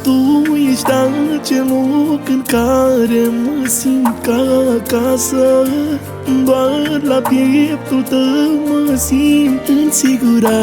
Tu ești acel loc în care mă simt ca acasă. Doar la pieptul tău mă simt în siguranță.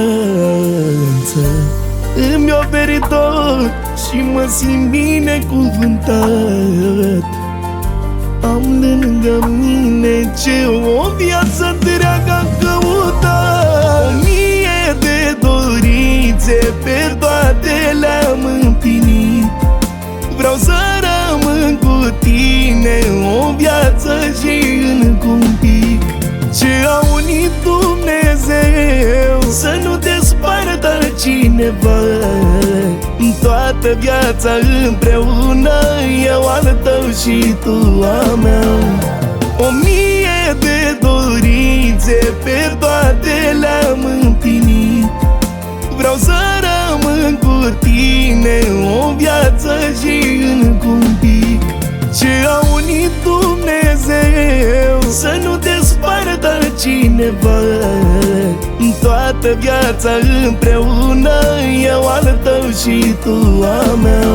Îmi oferi tot și mă simt binecuvântat. Am lângă mine ce o viață întreagă am căutat. 1000 de dorințe, pe toate le-am împlinit. Vreau să rămân cu tine o viață și încă un pic. Ce a unit Dumnezeu să nu despartă cineva. Toată viața împreună, eu al tău și tu a mea. 1000 de dorințe, pe toate le-am împlinit. Vreau să rămân cu tine o viață și încă un pic. Ce a unit Dumnezeu să nu despartă cineva. Toată viața împreună, eu al tău și tu a mea.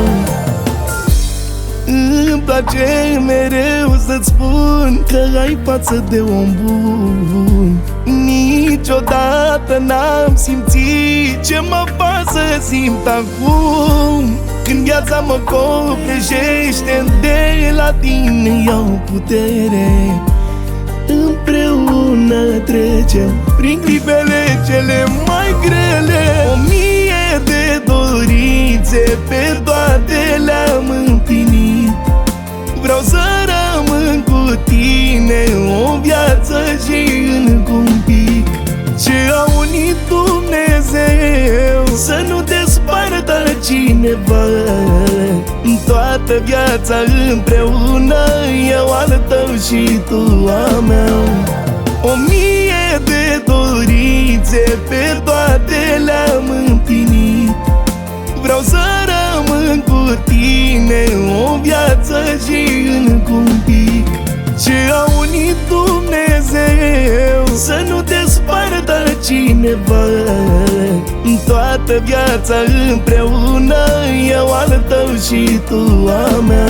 Îmi place mereu să-ți spun că ai față de om bun. Niciodată n-am simțit ce mă fac să simt acum. Când viața mă copleșește, de la tine iau putere. Împreună trecem prin clipele cele mai grele. 1000 de dorințe, pe toate le-am împlinit. Vreau să rămân cu tine o viață și încă un pic. Ce a unit Dumnezeu să nu despartă cineva. Toată viața împreună, eu al tău și tu a mea. 1000 de dorințe, pe toate le-am împlinit. Vreau să rămân cu tine o viață și încă un pic. Ce a unit Dumnezeu să nu despartă cineva. Toată viața împreună, eu al tău și tu a mea.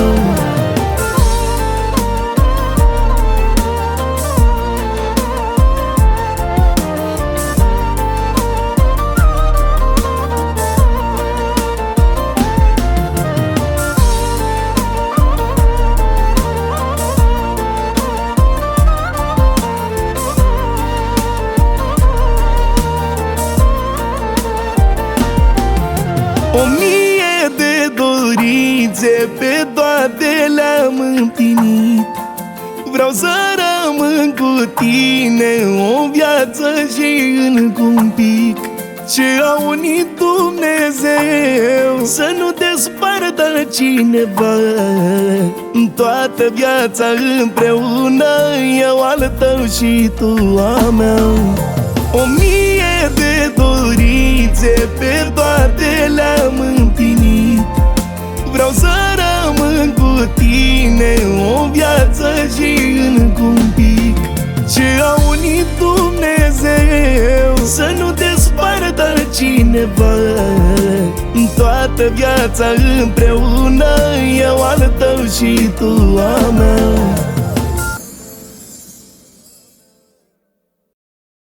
O mie de dorințe, pe toate le-am împlinit. Vreau să rămân cu tine o viață și încă un pic. Ce a unit Dumnezeu să nu despartă cineva. Toată viața împreună, eu al tău și tu a mea. 1000 de dorințe, pe toate le-am împlinit. Vreau să rămân cu tine o viață și încă un pic. Ce a unit Dumnezeu să nu despartă cineva. Toată viața împreună, eu al tău și tu a mea.